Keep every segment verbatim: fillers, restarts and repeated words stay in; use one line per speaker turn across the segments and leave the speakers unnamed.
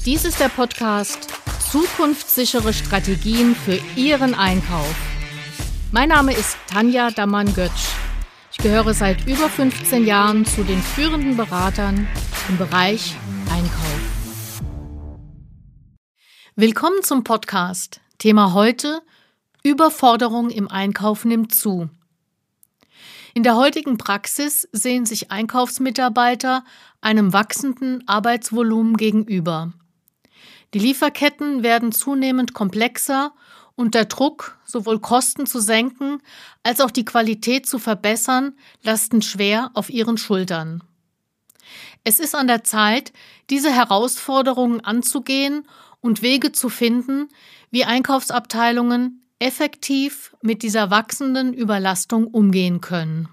Dies ist der Podcast Zukunftssichere Strategien für Ihren Einkauf. Mein Name ist Tanja Dammann-Götsch. Ich gehöre seit über fünfzehn Jahren zu den führenden Beratern im Bereich Einkauf. Willkommen zum Podcast. Thema heute: Überforderung im Einkauf nimmt zu. In der heutigen Praxis sehen sich Einkaufsmitarbeiter einem wachsenden Arbeitsvolumen gegenüber. Die Lieferketten werden zunehmend komplexer und der Druck, sowohl Kosten zu senken als auch die Qualität zu verbessern, lasten schwer auf ihren Schultern. Es ist an der Zeit, diese Herausforderungen anzugehen und Wege zu finden, wie Einkaufsabteilungen effektiv mit dieser wachsenden Überlastung umgehen können.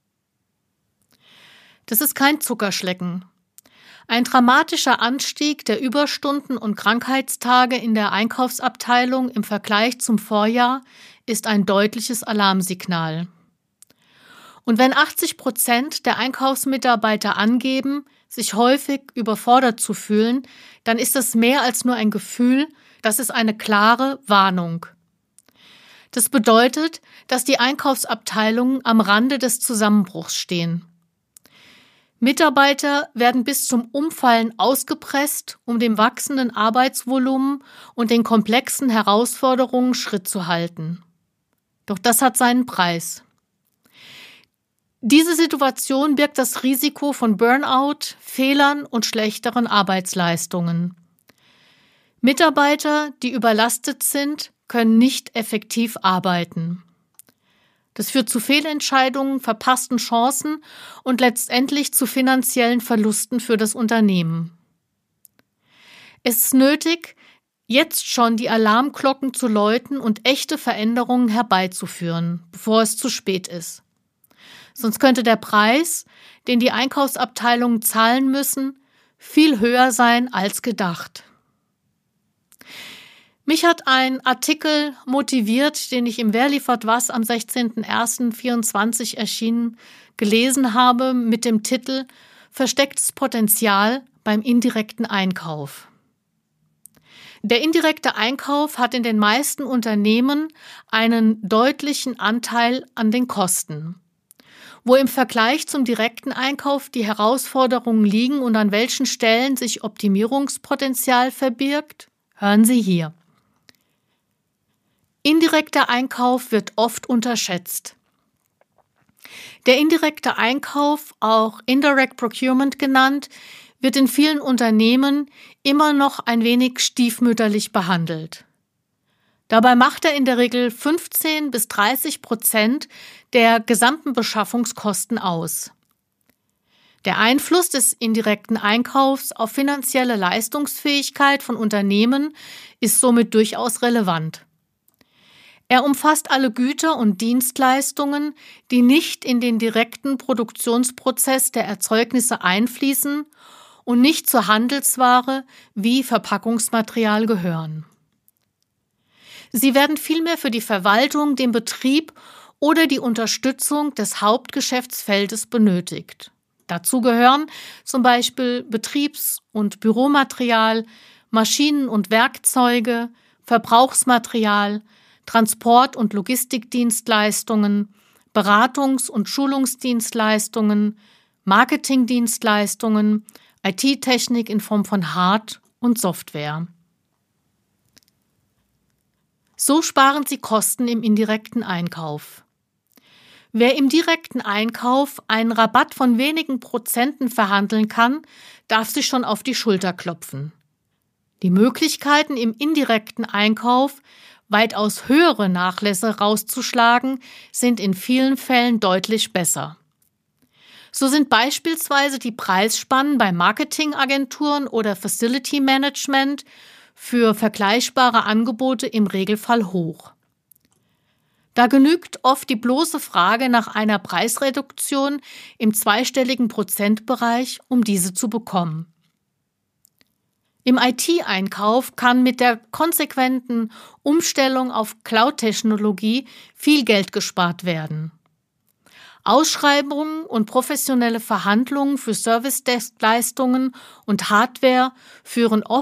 Das ist kein Zuckerschlecken. Ein dramatischer Anstieg der Überstunden und Krankheitstage in der Einkaufsabteilung im Vergleich zum Vorjahr ist ein deutliches Alarmsignal. Und wenn achtzig Prozent der Einkaufsmitarbeiter angeben, sich häufig überfordert zu fühlen, dann ist das mehr als nur ein Gefühl, das ist eine klare Warnung. Das bedeutet, dass die Einkaufsabteilungen am Rande des Zusammenbruchs stehen. Mitarbeiter werden bis zum Umfallen ausgepresst, um dem wachsenden Arbeitsvolumen und den komplexen Herausforderungen Schritt zu halten. Doch das hat seinen Preis. Diese Situation birgt das Risiko von Burnout, Fehlern und schlechteren Arbeitsleistungen. Mitarbeiter, die überlastet sind, können nicht effektiv arbeiten. Das führt zu Fehlentscheidungen, verpassten Chancen und letztendlich zu finanziellen Verlusten für das Unternehmen. Es ist nötig, jetzt schon die Alarmglocken zu läuten und echte Veränderungen herbeizuführen, bevor es zu spät ist. Sonst könnte der Preis, den die Einkaufsabteilungen zahlen müssen, viel höher sein als gedacht. Mich hat ein Artikel motiviert, den ich im Wer liefert was am sechzehnten ersten vierundzwanzig erschienen gelesen habe, mit dem Titel Verstecktes Potenzial beim indirekten Einkauf. Der indirekte Einkauf hat in den meisten Unternehmen einen deutlichen Anteil an den Kosten. Wo im Vergleich zum direkten Einkauf die Herausforderungen liegen und an welchen Stellen sich Optimierungspotenzial verbirgt, hören Sie hier. Indirekter Einkauf wird oft unterschätzt. Der indirekte Einkauf, auch Indirect Procurement genannt, wird in vielen Unternehmen immer noch ein wenig stiefmütterlich behandelt. Dabei macht er in der Regel fünfzehn bis dreißig Prozent der gesamten Beschaffungskosten aus. Der Einfluss des indirekten Einkaufs auf finanzielle Leistungsfähigkeit von Unternehmen ist somit durchaus relevant. Er umfasst alle Güter und Dienstleistungen, die nicht in den direkten Produktionsprozess der Erzeugnisse einfließen und nicht zur Handelsware wie Verpackungsmaterial gehören. Sie werden vielmehr für die Verwaltung, den Betrieb oder die Unterstützung des Hauptgeschäftsfeldes benötigt. Dazu gehören zum Beispiel Betriebs- und Büromaterial, Maschinen und Werkzeuge, Verbrauchsmaterial, Transport- und Logistikdienstleistungen, Beratungs- und Schulungsdienstleistungen, Marketingdienstleistungen, I T-Technik in Form von Hard- und Software. So sparen Sie Kosten im indirekten Einkauf. Wer im direkten Einkauf einen Rabatt von wenigen Prozenten verhandeln kann, darf sich schon auf die Schulter klopfen. Die Möglichkeiten im indirekten Einkauf, weitaus höhere Nachlässe rauszuschlagen, sind in vielen Fällen deutlich besser. So sind beispielsweise die Preisspannen bei Marketingagenturen oder Facility Management für vergleichbare Angebote im Regelfall hoch. Da genügt oft die bloße Frage nach einer Preisreduktion im zweistelligen Prozentbereich, um diese zu bekommen. Im I T-Einkauf kann mit der konsequenten Umstellung auf Cloud-Technologie viel Geld gespart werden. Ausschreibungen und professionelle Verhandlungen für Service-Desk-Leistungen und Hardware führen oft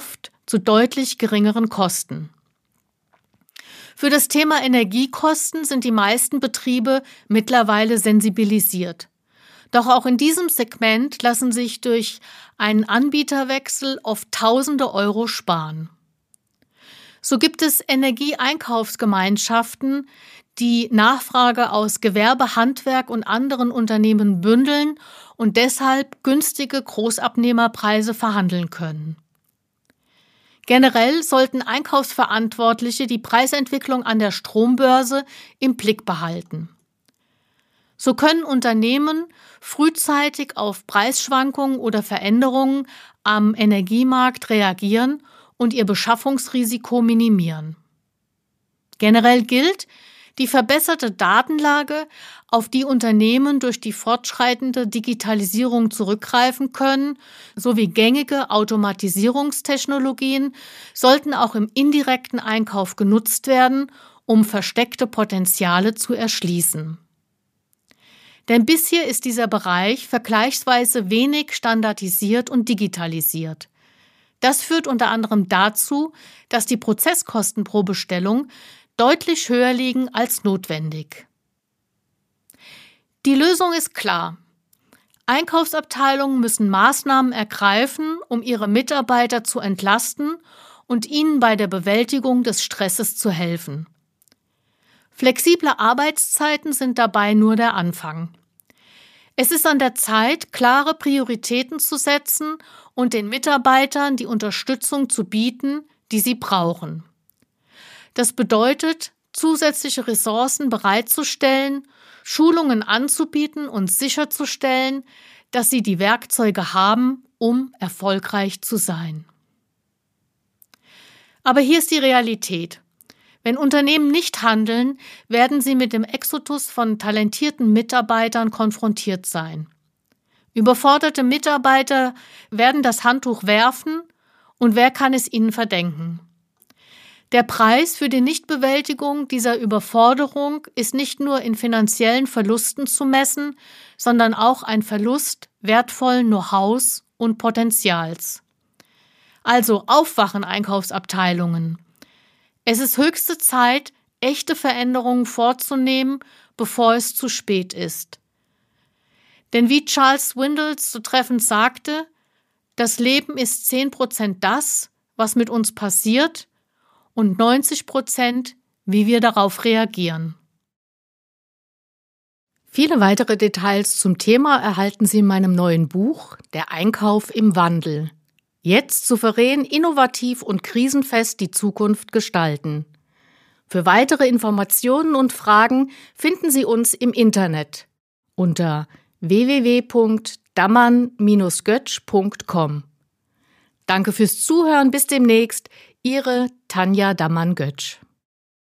zu deutlich geringeren Kosten. Für das Thema Energiekosten sind die meisten Betriebe mittlerweile sensibilisiert. Doch auch in diesem Segment lassen sich durch einen Anbieterwechsel oft Tausende Euro sparen. So gibt es Energieeinkaufsgemeinschaften, die Nachfrage aus Gewerbe, Handwerk und anderen Unternehmen bündeln und deshalb günstige Großabnehmerpreise verhandeln können. Generell sollten Einkaufsverantwortliche die Preisentwicklung an der Strombörse im Blick behalten. So können Unternehmen frühzeitig auf Preisschwankungen oder Veränderungen am Energiemarkt reagieren und ihr Beschaffungsrisiko minimieren. Generell gilt, die verbesserte Datenlage, auf die Unternehmen durch die fortschreitende Digitalisierung zurückgreifen können, sowie gängige Automatisierungstechnologien, sollten auch im indirekten Einkauf genutzt werden, um versteckte Potenziale zu erschließen. Denn bisher ist dieser Bereich vergleichsweise wenig standardisiert und digitalisiert. Das führt unter anderem dazu, dass die Prozesskosten pro Bestellung deutlich höher liegen als notwendig. Die Lösung ist klar. Einkaufsabteilungen müssen Maßnahmen ergreifen, um ihre Mitarbeiter zu entlasten und ihnen bei der Bewältigung des Stresses zu helfen. Flexible Arbeitszeiten sind dabei nur der Anfang. Es ist an der Zeit, klare Prioritäten zu setzen und den Mitarbeitern die Unterstützung zu bieten, die sie brauchen. Das bedeutet, zusätzliche Ressourcen bereitzustellen, Schulungen anzubieten und sicherzustellen, dass sie die Werkzeuge haben, um erfolgreich zu sein. Aber hier ist die Realität. Wenn Unternehmen nicht handeln, werden sie mit dem Exodus von talentierten Mitarbeitern konfrontiert sein. Überforderte Mitarbeiter werden das Handtuch werfen, und wer kann es ihnen verdenken? Der Preis für die Nichtbewältigung dieser Überforderung ist nicht nur in finanziellen Verlusten zu messen, sondern auch ein Verlust wertvollen Know-hows und Potenzials. Also aufwachen, Einkaufsabteilungen! Es ist höchste Zeit, echte Veränderungen vorzunehmen, bevor es zu spät ist. Denn wie Charles Swindoll so treffend sagte, das Leben ist zehn Prozent das, was mit uns passiert, und neunzig Prozent, wie wir darauf reagieren. Viele weitere Details zum Thema erhalten Sie in meinem neuen Buch »Der Einkauf im Wandel«. Jetzt souverän, innovativ und krisenfest die Zukunft gestalten. Für weitere Informationen und Fragen finden Sie uns im Internet unter w w w punkt dammann Bindestrich götsch punkt com. Danke fürs Zuhören, bis demnächst, Ihre Tanja Dammann-Götsch.